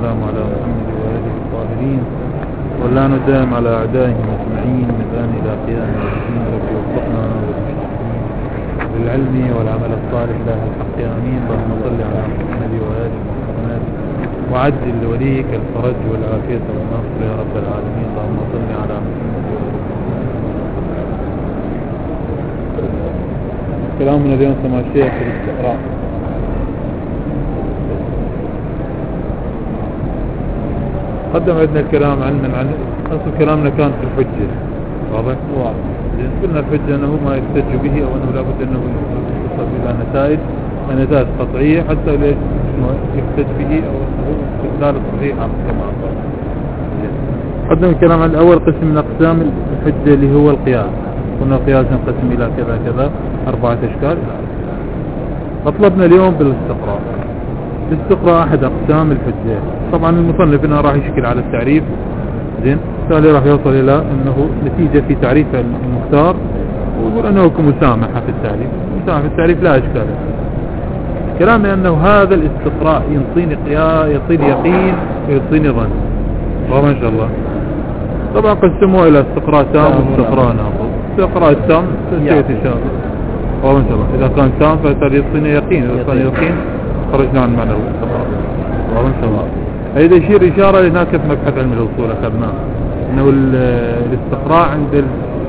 والسلام على محمد وآله الطاهرين ولا ندام على أعدائهم أجمعين من الآن إلى قيام الدين. رب وفقنا والمشركين بالعلم والعمل الصالح له الحق آمين. اللهم صل على محمد وآله محمد وعجل لوليك الفرج والعافية والنصر يا رب العالمين. اللهم صل على محمد وآله محمد. كلامنا اليوم سمع الشيخ في الاستقراء. قدم عندنا الكلام عن أصل كلامنا كان في الحجة. واضح؟ قلنا الحجة أنه ما يحتج به أو أنه لابد أنه يوصل إلى نتائج قطعية حتى ليش يحتج به أو أنه استدلال صحيح كما قال. قدم الكلام عن أول قسم من أقسام الحجة اللي هو القياس. قلنا القياس ينقسم إلى كذا كذا 4 أشكال. طلبنا اليوم بالاستقراء. الاستقراء أحد أقسام الحجة. طبعا المصنف هنا راح يشكل على التعريف. زين بالتالي راح يوصل إلى أنه نتيجة في تعريف المختار ويقول أنه كمسامحة في التعريف. مسامحة في التعريف لا إشكال. كلامي أنه هذا الاستقراء ينطيني يقين وينطيني ظن. والله ما شاء الله. طبعا قسموه إلى استقراء تام واستقراء ناقص. استقراء التام سيأتي إن شاء الله. والله ما شاء الله. إذا كان تام فبالتالي يعطيني يقين. إذا كان يقين خرجنا عن معنى الاستقراء. والله ما شاء الله. هذا يشير إشارة لهناك في مبحث علم الأصول أخذناه أنه الاستقراء عند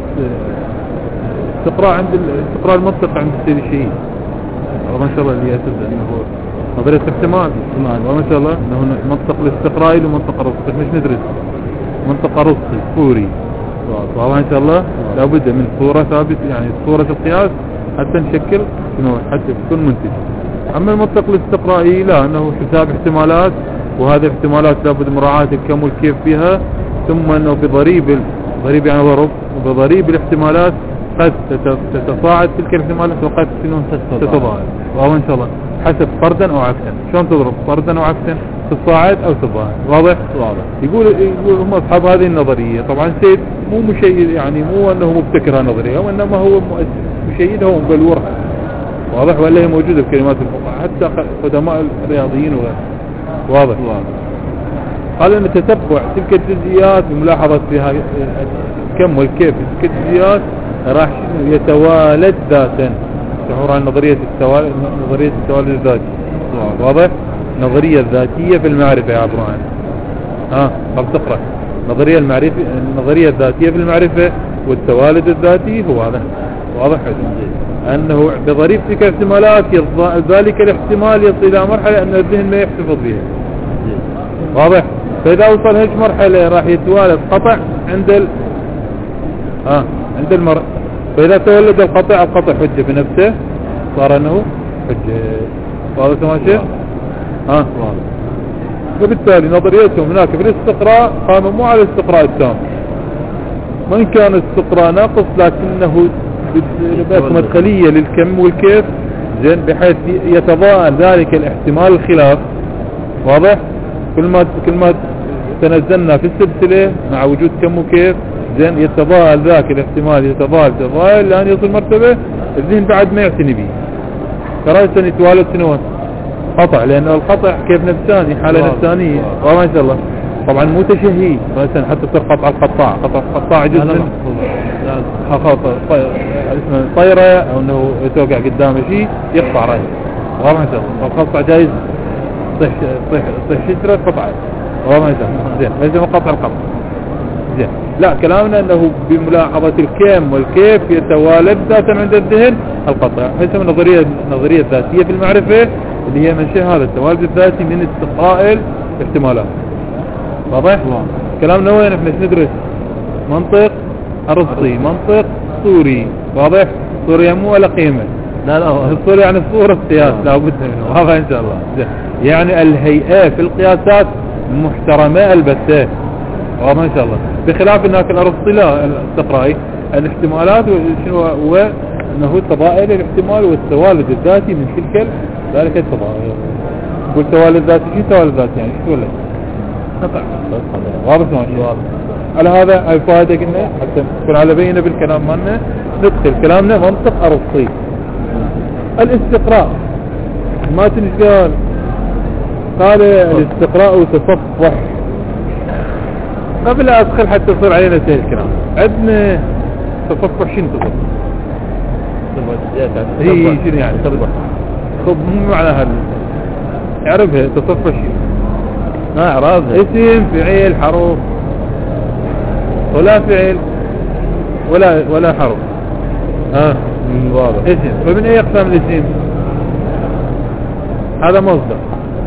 الاستقراء المنطق عند السيد الشهيد. والله ما شاء الله اللي يأتد أنه نظرية احتمال. والله ما شاء الله أنه منطق الاستقرائي ومنطق الرصي مش ندرس منطق رصي فوري. والله ما شاء الله لابد من صورة ثابت يعني صورة القياس حتى نشكل حتى يكون منتج. أما المنطق الاستقرائي لا أنه حساب احتمالات وهذه الاحتمالات لابد مراعاة الكم والكيف فيها ثم أنه بضريب يعني ضرب وبضريب الاحتمالات قد تتصاعد تلك الاحتمالات وقد تتضاعف. والله إن شاء الله حسب فردا أو عكسا. شلون تضرب فردا أو عكسا تتصاعد أو تتضاعف. واضح؟ يقول هم أصحاب هذه النظرية. طبعا سيد مو مشيد يعني مو أنه مبتكر نظرية وإنما هو مشيدها ومبلورها. واضح ولا هي موجودة في كلمات الفقهاء حتى قدماء الرياضيين وغيره. واضح. قال أن تتبع تلك الجزئيات وملاحظة فيها الكم والكيف تلك الجزئيات راح يتوالد ذاتا. شعور عن نظرية التوالد الذاتي. واضح. نظرية الذاتية في المعرفة يا عبد الرحمن. قبل تقرأ النظرية الذاتية في المعرفة والتوالد الذاتي هو هذا. واضح أنه بضريب تلك الاحتمالات ذلك الاحتمال يصل إلى مرحلة أن الذهن ما يحتفظ بها. واضح. فإذا وصل هيك مرحلة راح يتوالد قطع عند فإذا تولد القطع حجة بنفسه صار أنه حجة. واضح ماشي. وبالتالي نظريتهم هناك في الاستقراء قاموا مو على الاستقراء التام. وإن كان الاستقراء ناقص لكنه مدخلية للكم والكيف زين بحيث يتضاءل ذلك الاحتمال الخلاف. واضح. كل ما تنزلنا في السلسلة مع وجود كم وكيف زين يتضاءل ذاك الاحتمال يتضاءل لأن يصل مرتبة الذهن بعد ما يعتني به. كرهت أن يتوالد سنوات قطع لأنه القطع كيف نفساني حالة نفسانية. والله ما شاء الله. طبعا مو تشهي مثلا حتى تصير قطع القطاع جزء من اسمه طيرة او انه يتوقع قدامه شيء يقطع رأيه. والله ما شاء الله. القطع جايز طيح شجرة قطعة. والله ما شاء الله. زين ليس قطع القطع. زين لا كلامنا انه بملاحظة الكم والكيف يتوالد ذاتا عند الذهن القطع. هذه النظرية الذاتية في المعرفة اللي هي منشأ هذا التوالد الذاتي من استقراء الاحتمالات. واضح. كلامنا وين احنا ندرس منطق الرصي منطق صوري. واضح. صوري مو ولا قيمة. لا الصوري يعني صورة قياس لا بد منه. هذا ان شاء الله. يعني الهيئة في القياسات محترمة البتة. واضح ان شاء الله. بخلاف هناك الرصي لا الاستقرائي الاحتمالات شنو هو انه تضاءل الاحتمال والتوالد الذاتي من تلك ذلك التضاءل. يقول توالد ذاتي شو توالد ذاتي يعني شو ولا واضح ماشي. على هذا الفائدة قلنا حتى نكون على بينة بالكلام مالنا ندخل كلامنا منطق الرصي. الاستقراء ما تنقال قال الاستقراء وتصفح. قبل أدخل حتى يصير علينا سهل الكلام. عندنا تصفح. شنو تصفح؟ هي شنو يعني تصفح؟ خب مو معنى هذا اعرفها. تصفح شنو؟ ما اعرفها. اسم فعيل حرف ولا فعل ولا حرف. واضح. اسم. فمن اي اقسام الاسم؟ هذا مصدر.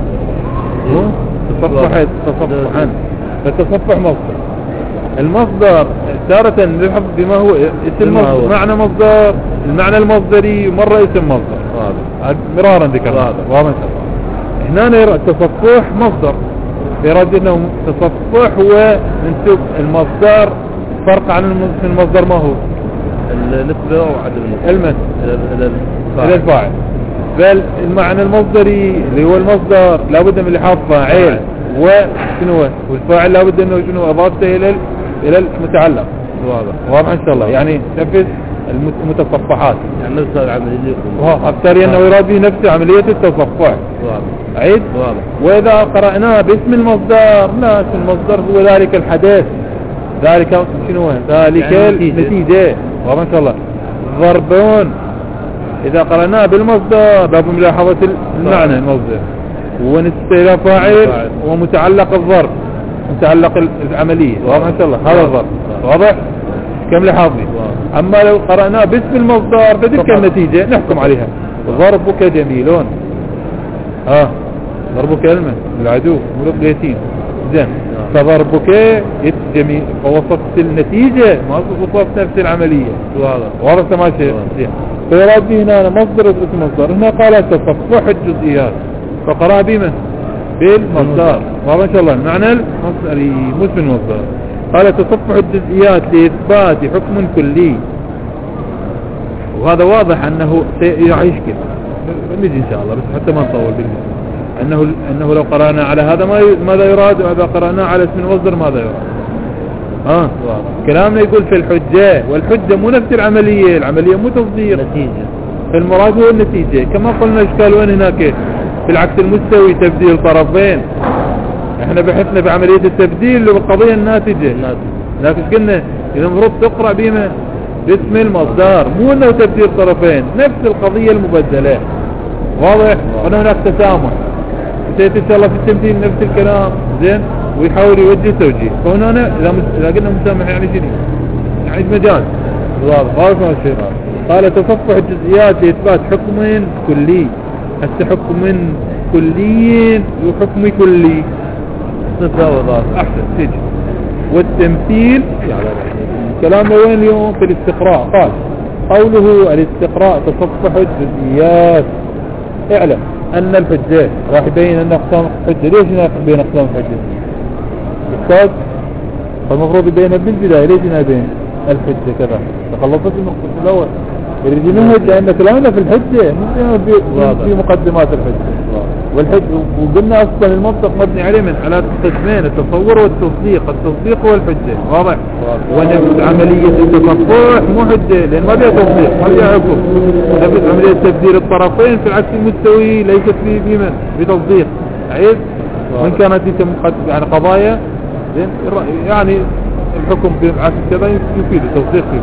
تصفحت تصفحا. فتصفح مصدر. المصدر تارة نلحظ بما هو اسم مصدر. معنى مصدر المعنى المصدري ومرة اسم مصدر. مرارا ذكرنا. واضح. هنا نرى التصفح مصدر. يراد انه تصفح هو منسوب المصدر. فرق عن المصدر ما هو؟ النسبة وعدم المس الى الفاعل. بل المعنى المصدري اللي هو المصدر لابد من لحاظ فاعل وشنو والفاعل لابد انه شنو اضافته الى المتعلق. واضح ان شاء الله. يعني نفس المتصفحات يعني نفس العملية. اكثر انه يراد به نفس عملية التصفح. عيد. واذا قرأناه باسم المصدر لا اسم المصدر هو ذلك الحدث. ذلك شنو ذلك يعني النتيجة. واضح ان شاء الله. ضربون اذا قرأناه بالمصدر باب ملاحظة المعنى المصدر ونسبة الى فاعل ومتعلق الضرب متعلق العملية. واضح ان شاء الله. هذا الضرب. واضح كم لحاظي. اما لو قرأناه باسم المصدر فتلك النتيجة نحكم عليها. ضربك جميلون. ضربك كلمة العدو ملوك اليتيم. زين. فضربك جميل فوصفت النتيجة ما وصفت نفس العملية. واضح تماشي. فيراد به هنا مصدر اسم مصدر. هنا قال تصفح الجزئيات فقرأ بما بالمصدر. واضح ان شاء الله. معنى المصدري مش من المصدر. قال تصفح الجزئيات لإثبات حكم كلي. وهذا واضح انه سيعيش كده نجي ان شاء الله بس حتى ما نطول بالله. انه لو قرأنا على هذا ماذا يراد واذا قرأنا على اسم المصدر ماذا يراد. كلامنا يقول في الحجة والحجة مو نفس العملية مو تصديق. نتيجة. المراد هو النتيجة. كما قلنا اشكال وين هناك في العكس المستوي تبديل طرفين. احنا بحثنا بعملية التبديل بالقضية الناتجة. لكن قلنا اذا المفروض تقرأ بما باسم المصدر مو انه تبديل طرفين نفس القضية المبدلة. واضح. وأن هناك تسامح سيأتي إن شاء الله في التمثيل نفس الكلام. زين. ويحاول يوجه توجيه. فهنا إذا قلنا مسامح يعني شنو يعني مجاز. واضح ما الشيء. قال تصفح الجزئيات لإثبات حكم كلي. هسه حكم كلي وحكم كلي أحسن تيجي. والتمثيل يعني كلامنا وين اليوم في الاستقراء. قال قوله الاستقراء تصفح الجزئيات. اعلم ان الحجة راح يبين ان اقسام الحجة. ليش هنا بين اقسام الحجة استاذ؟ فالمفروض يبينها بالبداية. ليش هنا بين الحجة كذا تخلصت النقطة الاول يريد ينهج لان كلامنا في الحجة مو في مقدمات الحجة. والحج وقلنا اصلا المنطق مبني عليه من على قسمين التصور والتصديق. التصديق هو الحجة. واضح. ونفس عملية التصفح مو حجة لان ما فيها تصديق ما فيها حكم. نفس عملية تبديل الطرفين في العكس المستوي ليست في بتصديق. عيب. وان كانت يعني قضايا يعني الحكم بعكس كذا يفيد التصديق فيه.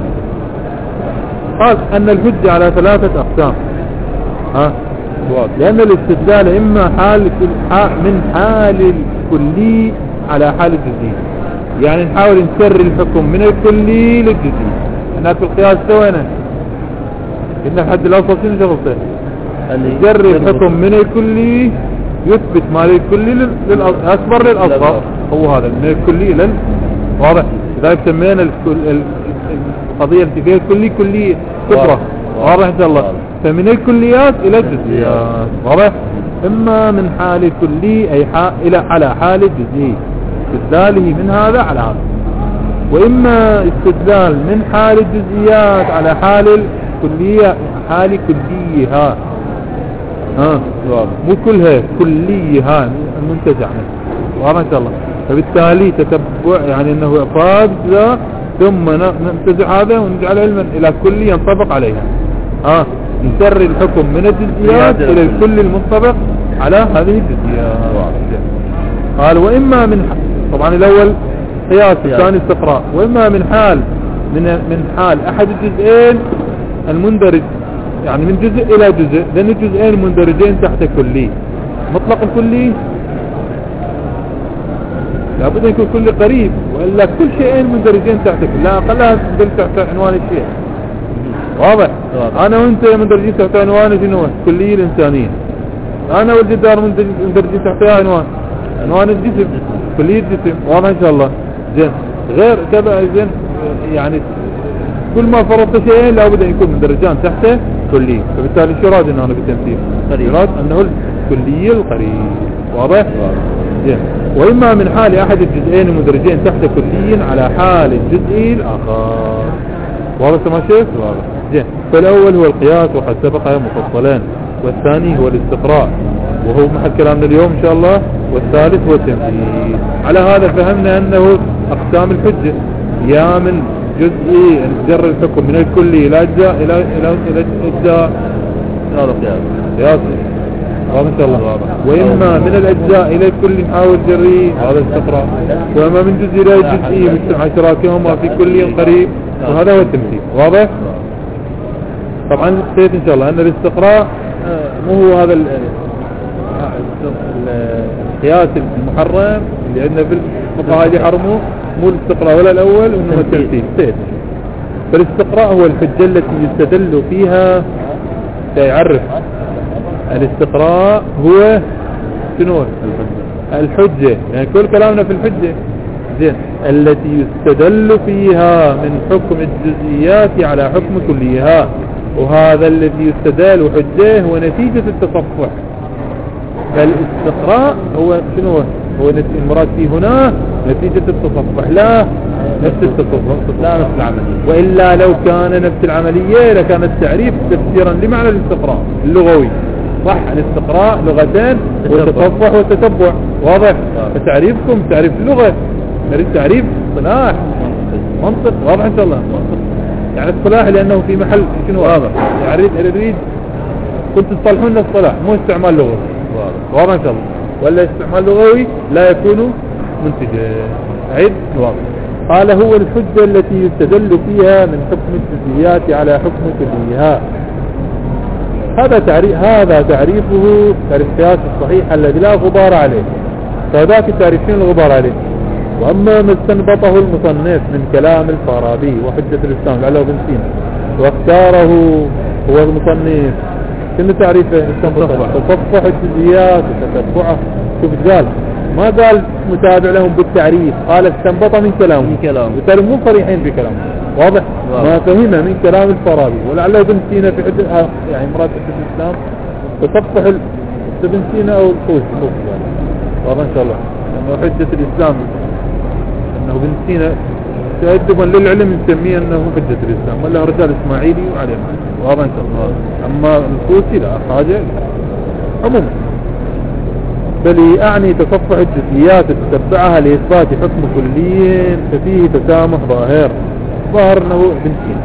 قال ان الحجة على 3 اقسام. لأن الاستدلال إما من حال الكلي على حال الجزئي. يعني نحاول نسر الحكم من الكلي للجزئي. احنا في القياس سوينا إن الحد الأوسط شنو شغلته؟ نسر الحكم من الكلي يثبت ما للكلي للأكبر للأصغر. هو هذا من الكلي واضح. لذلك سمينا القضية التي فيها الكلي كلية كبرى. واضح إن شاء الله. فمن الكليات إلى الجزئيات. واضح. إما من حال الكلي أي إلى على حال الجزئي استدلاله من هذا على هذا. وإما استدلال من حال الجزئيات على حال الكلية حال كليها. مو كلها كليها المنتزع. واضح إن شاء الله. فبالتالي تتبع يعني أنه إفراد ثم ننتزع هذا ونجعل علما إلى كل ينطبق عليها. نسر الحكم من الجزئيات إلى الكل المنطبق على هذه الجزئيات. قال وإما من طبعا الأول قياس الثاني استقراء. وإما من حال أحد الجزئين المندرج، يعني من جزء إلى جزء، لأن الجزئين مندرجين تحت كلي. مطلق الكلي لابد أن يكون كل قريب، وإلا كل شيئين مندرجين تحت كل، لا أقلها مندرج تحت عنوان الشيء. واضح؟ أنا وأنت مندرجين تحت عنوان شنو؟ كلية الإنسانية. أنا والجدار مندرجين تحت عنوان الجسم، كلية الجسم. واضح إن شاء الله؟ زين. غير كذا زين، يعني كل ما فرضت شيئين لابد أن يكون مندرجان تحت كلية. فبالتالي شو راد إن أنا بالتمثيل؟ يراد أنه الكلية القريب. واضح؟ زين. وإما من حال أحد الجزئين المندرجين تحت كلي على حال الجزء الآخر. واضح ما شيخ؟ واضح. زين. فالأول هو القياس وقد سبق مفصلان، والثاني هو الاستقراء وهو محل كلامنا اليوم إن شاء الله، والثالث هو التمثيل. على هذا فهمنا أنه أقسام الحجة يا من جزء جر الحكم من الكلي إلى أجزاء إلى أجزاء، هذا قياس. هذا إن شاء الله. وإما من الأجزاء إلى الكل نحاول جري، هذا استقراء. وإما من جزء إلى الجزئي مجتمع شراكهما في كل قريب، وهذا هو التمثيل. واضح؟ طبعا سيد إن شاء الله أن الاستقراء مو هو هذا القياس المحرم اللي عندنا في الفقهاء اللي حرموه، مو الاستقراء ولا الأول، وإنما التمثيل. سيد. فالاستقراء هو الحجة التي يستدل فيها. سيعرف الاستقراء هو شنو؟ الحجة، يعني كل كلامنا في الحجة. زين. التي يستدل فيها من حكم الجزئيات على حكم كليها، وهذا الذي يستدل حجة هو نتيجة التصفح. فالاستقراء هو شنو؟ هو المراد فيه هنا نتيجة التصفح، لا نفس التصفح، لا نفس العملية. وإلا لو كان نفس العملية لكان التعريف تفسيرا لمعنى الاستقراء اللغوي. صح، الاستقراء لغتين، والتصفح والتتبع. واضح؟ فتعريفكم تعريف اللغة، تعريف صلاح منطق. واضح إن شاء الله؟ يعني الصلاح لأنه في محل شنو هذا؟ يعني أريد كنت تصلحون الصلاح، مو استعمال لغوي. واضح إن شاء الله؟ ولا استعمال لغوي لا يكون منتجا. عيد. واضح. قال هو الحجة التي يستدل فيها من حكم الجزئيات على حكم كليها. هذا تعريفه تعريف القياس الصحيح الذي لا غبار عليه. فذاك التعريفين الغبار عليه. وأما ما استنبطه المصنف من كلام الفارابي وحجة الإسلام لعله بن سينا واختاره هو المصنف، شنو تعريفه؟ تصفح الجزئيات وتتبعه. شوف قال، ما قال متابع لهم بالتعريف، قال استنبط من كلامه. بالتالي مو صريحين في كلامه. واضح؟ ما فهمه من كلام الفارابي ولعله ابن سينا في حجة، يعني مراد حجة الإسلام تصفح ابن سينا أو الخوش. واضح إن شاء الله؟ لأنه حجة الإسلام أنه ابن سينا تأدبا للعلم نسميه أنه حجة الإسلام، ولا رجال إسماعيلي وعليه. واضح إن شاء الله؟ أما الخوشي لا حاجة عموما. بل أعني تصفح الجزئيات تتبعها لإثبات حكم كلي ففيه تسامح ظاهر أنه ابن سينا.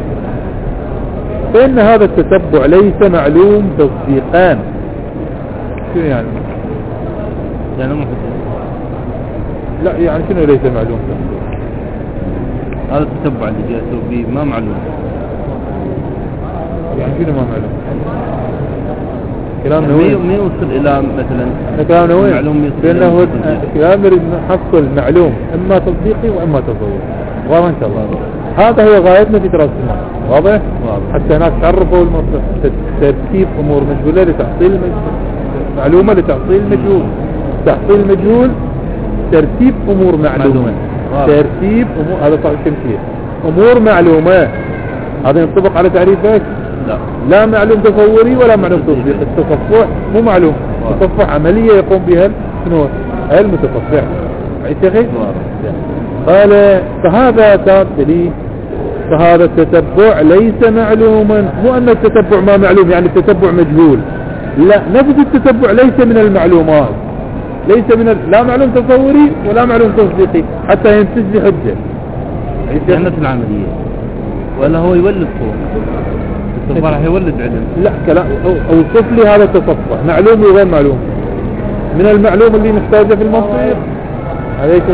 فإن هذا التتبع ليس معلوم تصديقان. شو يعني؟ يعني مو لا، يعني شنو ليس معلوم؟ هذا التتبع اللي جاء به ما معلوم. يعني شنو ما معلوم؟ كلامنا وين؟ ما يوصل إلى مثلا كلامنا وين؟ معلوم لأنه كلام يريد نحصل معلوم إما تصديقي وإما تصوري. واضح إن شاء الله؟ هذا هو غايتنا في دراسة المعنى. واضح؟ حتى هناك تعرفوا ترتيب أمور مجهولة لتحصيل معلومة لتحصيل مجهول. تحصيل مجهول ترتيب أمور معلومة. ترتيب أمور، هذا صح التمثيل. أمور معلومة هذا ينطبق على تعريفك؟ لا معلوم تصوري ولا معلوم تصديق. التصفح مو معلوم، التصفح عملية يقوم بها شنو؟ المتصفح. عيد قال فهذا تابتلي، فهذا التتبع ليس معلوما. مو أن التتبع ما معلوم يعني التتبع مجهول، لا، نفس التتبع ليس من المعلومات، ليس من لا معلوم تصوري ولا معلوم تصديقي حتى ينتج لي حجة. يعني في العملية ولا هو يولد فوق التصفح يولد علم. لا كلام اوصف لي هذا التصفح معلوم وغير معلوم. من المعلوم اللي نحتاجه في المصير عليكم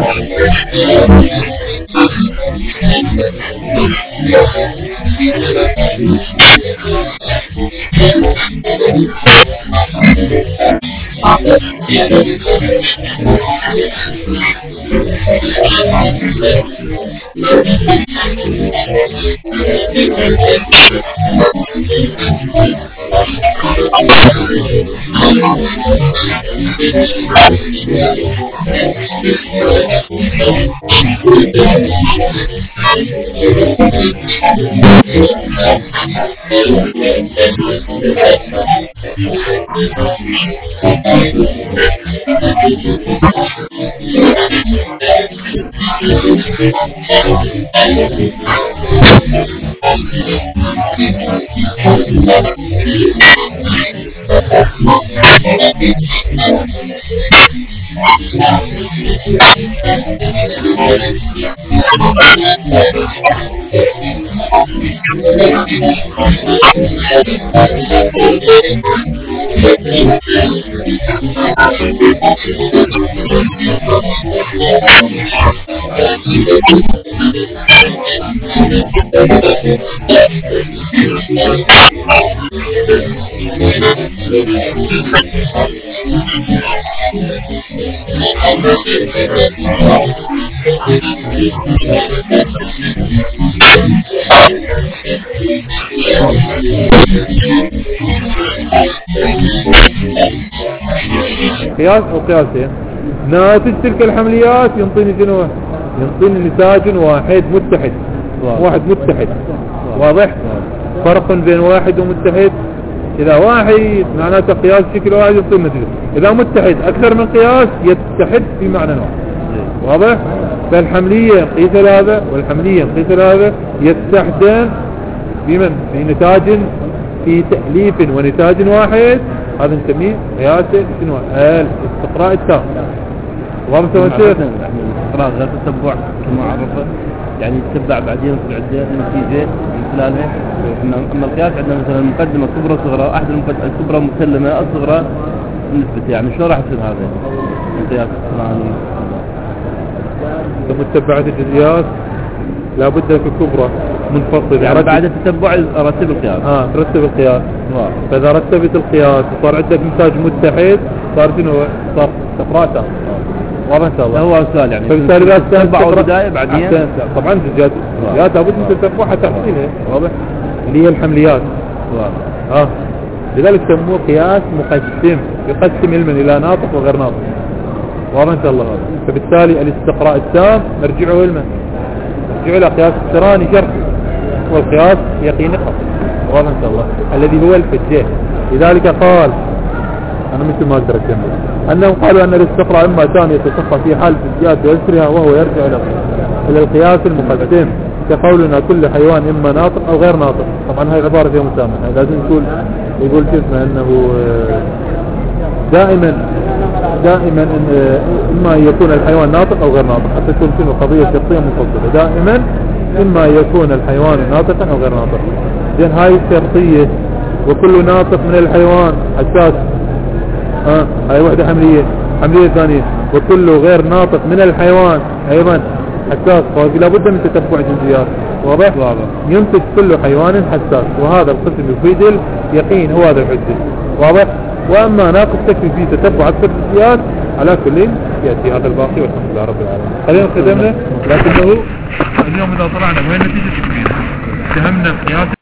قياس او قياسين. ناتج تلك الحمليات ينطيني شنو؟ ينطيني نتاج واحد متحد. واحد متحد. واضح؟ فرق بين واحد ومتحد. اذا واحد معناته قياس شكل واحد ينطيني نتيجة. اذا متحد اكثر من قياس يتحد في معنى واحد. واضح؟ فالحملية قيس هذا والحملية قيس هذا يتحدان بمن؟ في نتاج في تأليف ونتاج واحد. هذا نسميه قياس شنو؟ الاستقراء التام. واضح يا شيخ؟ الاستقراء غير تتبع كما عرفه، يعني يتبع بعدين يصل عندنا نتيجة من خلالها. اما القياس عندنا مثلا مقدمة كبرى صغرى، احد المقدمة الكبرى مسلمة الصغرى نسبة، يعني شو راح يصير هذا القياس الفلاني؟ متبعة الجزئيات لابد في الكبرى منفصل. يعني بعد التتبع رتب القياس. ترتب القياس. فاذا رتبت القياس وصار عندك نتاج متحد صار شنو؟ صار استقراء. واضح ان شاء الله. هو السؤال يعني فبالتالي لا تتبع البداية بعدين طبعا جزئيات لابد من تتبعها تحصيلها. واضح؟ اللي هي الحمليات. لذلك سموه قياس مقسم، يقسم علما الى ناطق وغير ناطق. واضح ان شاء الله. فبالتالي الاستقراء التام نرجعه علما، نرجعه الى قياس اقتراني شرط والقياس يقيني خطئ. واضح ان شاء الله. الذي هو الحجة. لذلك قال انا مثل ما اقدر اكمل انهم قالوا ان الاستقراء اما كان يتصفى في حال الزيادة ويسرها وهو يرجع الى القياس المقدم، كقولنا كل حيوان اما ناطق او غير ناطق. طبعا هاي عبارة فيها مسامحة، لازم يقول جسمه انه دائما اما يكون الحيوان ناطق او غير ناطق، حتى تكون شنو قضية شرطية منفصلة. دائما اما يكون الحيوان ناطقا او غير ناطق. زين هاي شرطية. وكل ناطق من الحيوان حساس. هاي وحدة حملية ثانية. وكل غير ناطق من الحيوان ايضا حساس. فلا بد من تتبع جزئيات. واضح؟ ينتج كل حيوان حساس، وهذا القسم يفيد اليقين، هو هذا الحجة. واضح؟ واما ناقص تكفي فيه تتبع اكثر جزئيات. على كل ياتي هذا الباقي والحمد لله رب العالمين. خلينا ختمنا. لكنه اليوم اذا طلعنا وين نتيجة فهمنا القياس